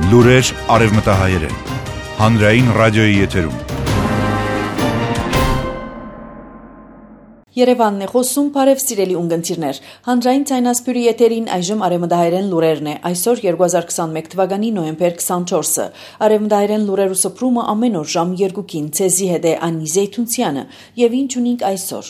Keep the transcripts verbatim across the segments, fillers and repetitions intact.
Լուրեր արևմտահայերեն, հանրային ռադիոյի եթերում։ Երևանն է խոսում, բարև սիրելի ունգընտիրներ։ Հանրային ցայնասպյուրի եթերին այժմ արևմտահայերեն լուրերն է։ Այսօր երկու հազար քսանմեկ թվականի նոյեմբեր քսանչորսը։ Արևմտահայերեն լուրերու սփռումը ամեն օր ժամ երկուքին ցեզի հետ է Անի Զեյթունցյանը։ Եվ ինչ ունենք այսօր։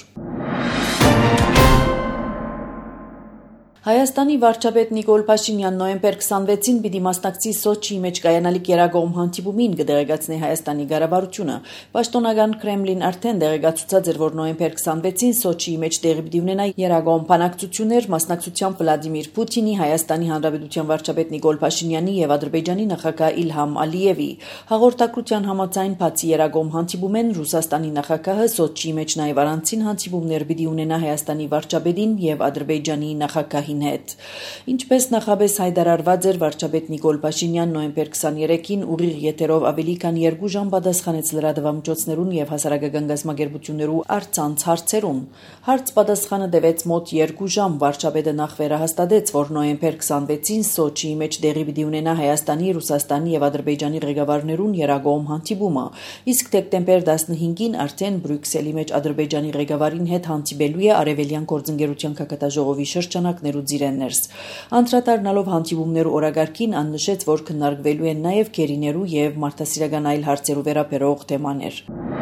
Հայաստանի վարչապետ Նիկոլ Փաշինյան նոյեմբեր քսանվեցին պիտի մասնակցի Սոչիի մեջ կայանալիք երագողմ հանդիպումին կդեղեկացնի Հայաստանի ղեկավարությունը։ Պաշտոնական Կրեմլին արդեն դեղեկացուցած էր, որ նոյեմբեր քսանվեցին Սոչիի մեջ տեղի պիտի ունենա երագողմ բանակցություններ մասնակցությամբ Վլադիմիր Պուտինի, Հայաստանի Հանրապետության վարչապետ Նիկոլ Փաշինյանի եւ Ադրբեջանի նախագահ Իլհամ Ալիևի։ Հաղորդակցության համաձայն բացի երագողմ հանդիպումեն Ռուսաստանի նախագահը Սոչիի մեջ նաեւ առանցին հանդիպումներ պիտի ունենա Հայաստանի վարչապետին եւ Ադրբեջանի նախագահին հետ։ Ինչպես նախաբես հայտարարված էր, վարչապետ Նիկոլ Փաշինյան նոյեմբեր քսաներեքին ուղիղ եթերով ավելի քան երկու ժամ պատասխանեց լրատվամիջոցներուն եւ հասարակական գազམ་ագերբություններու առցանց հարցերուն։ Հարց պատասխանը տևեց մոտ երկու ժամ։ Վարչապետը նախ վերահաստատեց, որ նոյեմբեր քսանվեցին Սոչիի մեջ տեղի պիտի ունենա Հայաստանի, Ռուսաստանի եւ Ադրբեջանի ղեկավարներուն երագողմ հանդիպումը, իսկ դեկտեմբեր տասնհինգին արդեն Բրյուսելի մեջ Ադրբեջանի ղեկավարին հետ հանդիպելու է Արևելյան գործընկերության քակատաժողովի շրջանակներու Զիրեններս։ Անդրադառնալով հանդիպումներու օրագարկին, ան նշեց, որ քննարկվելու են նաև գերիներու եւ մարդասիրական այլ հարցերու վերաբերող թեմաներ։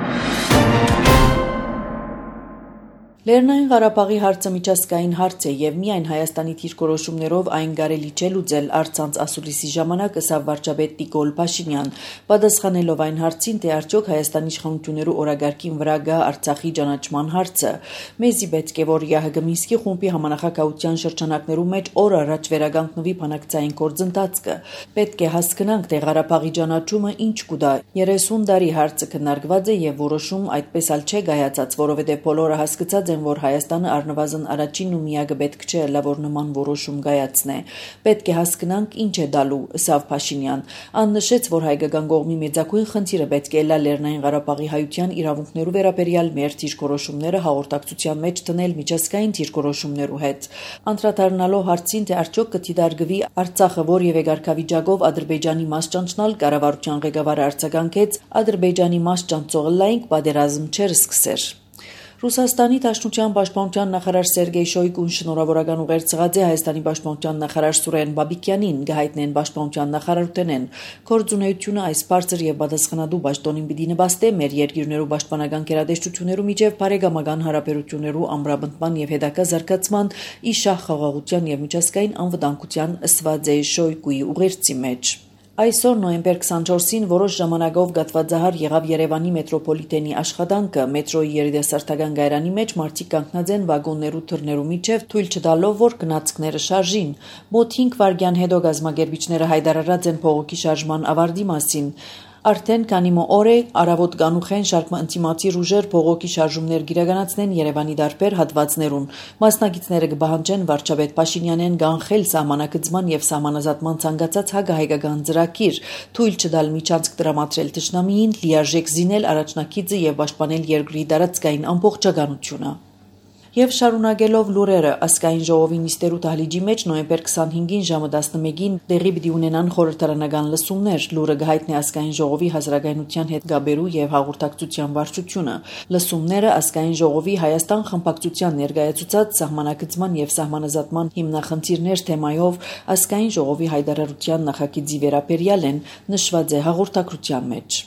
Լեռնային Ղարաբաղի հարցը միջազգային հարց է եւ միայն Հայաստանի դիրքորոշումներով այն կարելի չէ լուծել առցանց ասուլիսի ժամանակ ըսավ վարչապետ Նիկոլ Փաշինյան, պատասխանելով այն հարցին, թե արդյոք Հայաստանի իշխանություններու օրագարկին վրա գա Արցախի ճանաչման հարցը։ Մեզի պետք է որ ԵԱՀԿ Մինսկի խումբի համանախագահության շրջանակներու մեջ օր առաջ վերականգնվի բանակցային գործընթացը։ Պետք է հասկանանք, թե Ղարաբաղի ճանաչումը ինչ կուտա։ երեսուն տարի հարցը քննարկված է եւ որոշում այդպես ալ չէ գայացած, որովհետեւ բոլորը հասկացած որ Հայաստանը առնվազն առաջին ու միակը պետք չէ լա որ նման որոշում գայացնե։ Պետք է հասկանանք ինչ է դալու, ըսավ Փաշինյան։ Ան նշեց, որ հայկական կողմի մեծագույն խնդիրը պետք է լա Լեռնային Ղարաբաղի հայության իրավունքներու վերաբերյալ մեր դիրքորոշումները հաղորդակցության մեջ դնել միջազգային դիրքորոշումներու հետ։ Անդրադառնալով հարցին, թե արդյոք կդիտարկվի Արցախը որևէ կարգավիճակով Ադրբեջանի մաս ճանչնալ, կառավարության ղեկավարը արձագանքեց. Ադրբեջանի մաս ճանչողը լայնք պատերազմ չէր սկսեր։ Ռուսաստանի Դաշնության պաշտպանության նախարար Սերգեյ Շոյգուն շնորհավորական ուղերձ է Հայաստանի պաշտպանության նախարար Սուրեն Բաբիկյանին, գահիտնեն պաշտպանության նախարարութենեն։ Գործունեությունը այս բարձր եւ պատասխանատու պաշտոնին պիտի նպաստի մեր երկիրներու պաշտպանական գերատեսչություններու միջև բարեկամական հարաբերություններու ամրապնդման եւ հետագա զարգացման իշահ խաղաղության եւ միջազգային անվտանգության ըսված է Շոյգուի ուղերձի մեջ։ Այսօր նոյեմբեր քսանչորսին որոշ ժամանակով գատվածահար եղավ Երևանի մետրոպոլիտենի աշխատանքը։ Մետրոյի երիտասարդական գայրանի մեջ մարդիկ կանգնած են վագոններու թռներու միջև, թույլ չտալով, որ գնացքները շարժին։ Մոտ հինգ վայրկյան հետո գազམ་ագերբիչները հայտարարած են փողոքի շարժման ավարտի մասին։ Արդեն քանի օր է առավոտ կանուխեն շարքման ինտիմացիա ուժեր փողոքի շարժումներ գիրականացնեն Երևանի դարբեր հատվածներուն։ Մասնակիցները կբահանջեն վարչապետ Փաշինյանեն կանխել սահմանակցման եւ սահմանազատման ցանկացած հակահայկական ծրագիր, թույլ չտալ միջանցք տրամադրել թշնամիին, լիարժեք զինել առաջնակիցը եւ պաշտպանել երկրի տարածքային ամբողջականությունը։ Եվ շարունակելով լուրերը, ազգային ժողովի նիստերու դահլիճի մեջ նոյեմբեր քսանհինգին ժամը տասնմեկին տեղի պիտի ունենան խորհրդարանական լսումներ։ Լուրը գահիտնի ազգային ժողովի հասարակայնության հետ գաբերու եւ հաղորդակցության վարչությունը։ Լսումները ազգային ժողովի Հայաստան խմբակցության ներկայացուցած սահմանակցման եւ սահմանազատման հիմնախնդիրներ թեմայով ազգային ժողովի հայտարարության նախագիծի վերաբերյալ են, նշված է հաղորդակցության մեջ։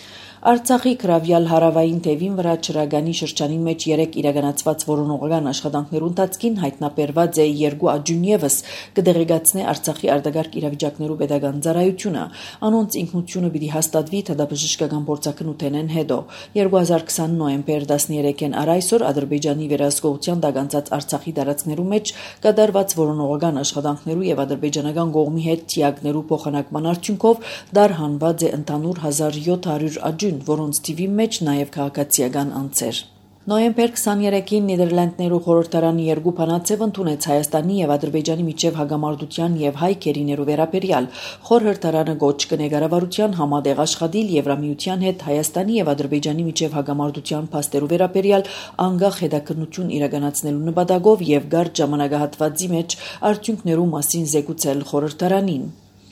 Արցախի գրավյալ հարավային թևին վրա Չրագանի շրջանի մեջ երեք իրականացված որոնողական աշխատանքներու ընթացքին հայտնաբերված է երկու աջուն եւս կդեղեկացնի Արցախի արտագարկ իրավիճակներու pedagogan ծառայությունը։ Անոնց ինքնությունը պիտի հաստատվի թադաբժշկական փորձակնութենեն հետո։ երկու հազար քսան նոյեմբեր տասներեքին առ այսօր Ադրբեջանի վերահսկողության տագանցած Արցախի տարածքներու մեջ կատարված որոնողական աշխատանքներու եւ ադրբեջանական կողմի հետ թիակներու փոխանակման արդյունքով դարհանված է ընդհանուր հազար յոթ հարյուր աջուն, որոնց թիվի մեջ նաև քաղաքացիական անձեր։ Նոյեմբեր քսաներեքին Նիդերլանդներու խորհրդարանի երկու բանացև ընդունեց Հայաստանի եւ Ադրբեջանի միջև հագամարտության եւ հայ քերիներու վերաբերյալ խորհրդարանը գոչ կնե կառավարության համատեղ աշխատիլ Եվրամիության հետ Հայաստանի եւ Ադրբեջանի միջև հագամարտության փաստերու վերաբերյալ անկախ հետաքննություն իրականացնելու նպատակով եւ գարտ ժամանակահատվածի մեջ արդյունքներու մասին զեկուցել խորհրդարանին։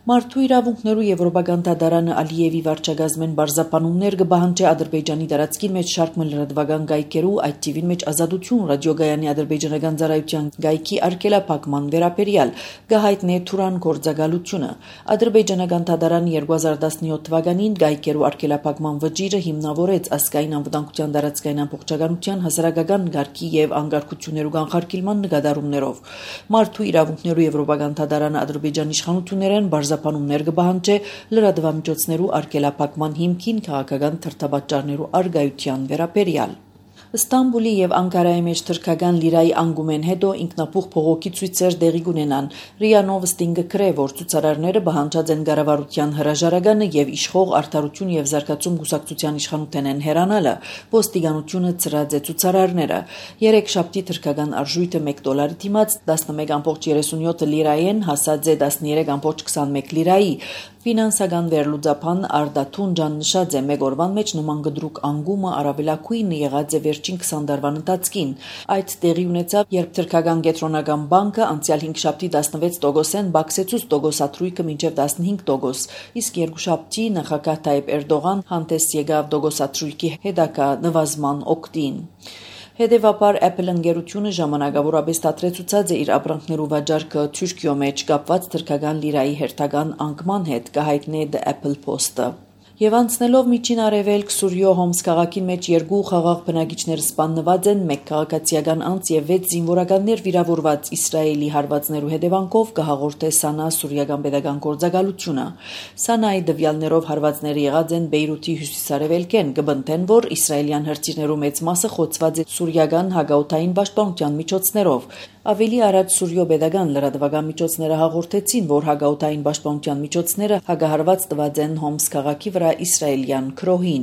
Մարդու իրավունքներու Եվրոպական դատարանը Ալիևի վարչագազմեն բարձապանումներ կբահանջի Ադրբեջանի տարածքին մեջ շարք մը լրատվական գայքերու, այդ թիվին մեջ Ազատություն ռադիոգայանի ադրբեջանական ծառայության գայքի արգելափակման վերաբերյալ գահայտնե Թուրան գործակալությունը։ Ադրբեջանական դատարանը երկու հազար տասնյոթ թվականին գայքերու արգելափակման վճիռը հիմնավորեց ազգային անվտանգության տարածքային ամբողջականության հասարակական գարկի եւ անկարգություններու կանխարգելման նկատառումներով։ Մարդու իրավունքներու Եվրոպական դատարանը Ադրբեջանի իշխանություններեն բարձապանումներ կբահանջի լրատվամիջոցներու արգելափակման հիմքին քաղաքական թրթաբաճարներու արգայության վերաբերյալ։ Ստամբուլի եւ Անկարայի մեջ թրքական լիրայի անգումեն հետո ինքնապուխ փողոքի ցույցեր դեղի կունենան։ ՌԻԱ Նովոստին գրե, որ ցուցարարները բանջած են կառավարության հրաժարականը եւ իշխող արդարություն եւ զարգացում գուսակցության իշխանութեն են հեռանալը, ոստիկանությունը ծրած է ցուցարարները։ Երեքշաբթի թրքական արժույթը մեկ դոլարի դիմաց տասնմեկ կoma երեսունյոթ լիրայեն հասած է տասներեք կoma քսանմեկ լիրայի։ Ֆինանսական վերլուծապան Արդաթուն ջան նշած է մեկ օրվան մեջ նման գդրուկ անգումը առավելակույնը եղած է վերջին քսան տարվան ընթացքին։ Այդ տեղի ունեցավ, երբ թրքական կենտրոնական բանկը անցյալ հինգշաբթի տասնվեց տոկոսեն բացեցուց տոկոսաթրույկը մինչև տասնհինգ տոկոս, իսկ երկուշաբթի նախագահ Թայիպ Էրդողան հանդես եկավ տոկոսաթրույկի հետագա նվազման օգտին։ Հետևաբար Apple ընկերությունը ժամանակավորապես դադրեցուցած է իր ապրանքներու վաճառքը Թուրքիո մեջ կապված թրքական լիրայի հերթական անկման հետ, կհայտնի The Apple Post-ը։ Եվ անցնելով միջին արևելք Սուրյո Հոմս քաղաքին մեջ երկու խաղաղ բնակիչներ սպանված են, մեկ քաղաքացիական անձ եւ վեց զինվորականներ վիրավորված Իսրայելի հարվածներու հետևանքով կհաղորդե Սանա սուրիական պետական գործակալությունը։ Սանայի դվյալներով հարվածները եղած են Բեյրութի հյուսիսարևելքեն, կբնթեն, որ իսրայելյան հրթիռներու մեծ մասը խոցված է սուրիական հագաութային պաշտպանության միջոցներով։ Ավելի առաջ Սուրյո պետական լրատվական միջոցները հաղորդեցին, որ հագաութային պաշտպանության միջոցները հագահարված տված են Հոմս քաղաքի վրա իսրայելյան քրոհին։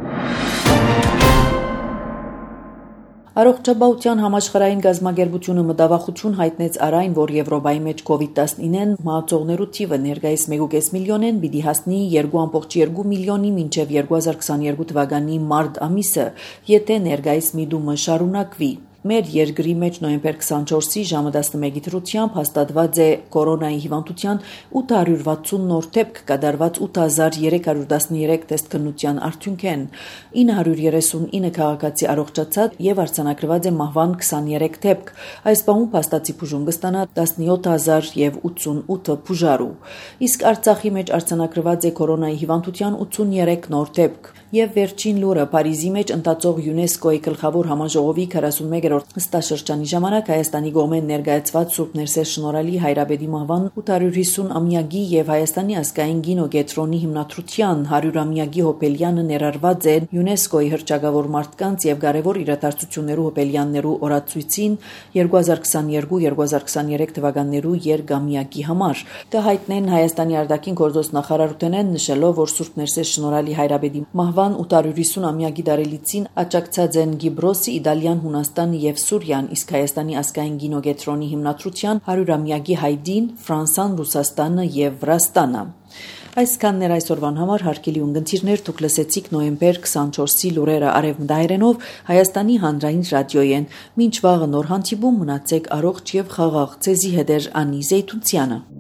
Առողջապահության համաշխարհային գազագերբությունը մտավախություն հայտնեց առայն, որ Եվրոպայի մեջ կովիդ տասնինը մահացողներու թիվը ներկայիս մեկ կoma պենս միլիոնեն պիտի հասնի երկու կoma երկու միլիոնի մինչև երկու հազար քսաներկու թվականի մարտ ամիսը, եթե ներկայիս միտումը շարունակվի։ Մեր երկրի մեջ նոյեմբեր քսանչորսի ժամը տասնմեկի դրությամբ հաստատված է կորոնայի հիվանդության ութ հարյուր վաթսուն նոր դեպք կատարված ութ հազար երեք հարյուր տասներեք տեստքննության արդյունքեն, ինը հարյուր երեսունինը քաղաքացի առողջացած եւ արձանագրված է մահվան քսաներեք դեպք։ Այս բանում փաստացի բուժում կստանա տասնյոթ հազար ութսունութ բուժարու։ Իսկ Արցախի մեջ արձանագրված է կորոնայի հիվանդության ութսուներեք նոր դեպք։ Եվ վերջին լուրը Փարիզի մեջ ընթացող ՅՈՒՆԵՍԿՕ-ի գլխավոր համաժողովի քառասունմեկերորդ նստաշրջանի ժամանակ Հայաստանի կողմեն ներկայացված Սուրբ Ներսես Շնորհալի Հայրաբեդի մահվան ութ հարյուր հիսուն ամյակի եւ Հայաստանի ազգային կինոկենտրոնի հիմնադրության հարյուրամյակի հոբելյանը ներառված է ՅՈՒՆԵՍԿՕ-ի հռչակավոր մարդկանց եւ կարեւոր իրադարձություններու հոբելյաններու օրացույցին երկու հազար քսաներկու երկու հազար քսաներեք թվականներու երկամյակի համար։ Կհայտնեն Հայաստանի արտաքին գործոս նախարարութենեն նշելով, որ Սուրբ Ներսես Շնորհալի Հայրաբեդի մահվան ութ հարյուր հիսուն ամյակի դարելիցին աջակցած են Գիբրոսը, Իտալիան, Հունաստանը եւ Սուրիան, իսկ Հայաստանի ազգային կինոկենտրոնի հիմնադրության հարյուրամյակի հայդին Ֆրանսան, Ռուսաստանը եւ Վրաստանը։ Այսքանն էր այսօրվան համար հարգելի ունգընտիրներ, դուք լսեցիք նոյեմբեր քսանչորսի լուրերը արևմտահայերենով Հայաստանի հանրային ռադիոյեն։ Մինչ վաղը նոր հանդիպում, մնացեք առողջ եւ խաղաղ։ Ձեզի հետ էր Անի Զեյթունցյանը։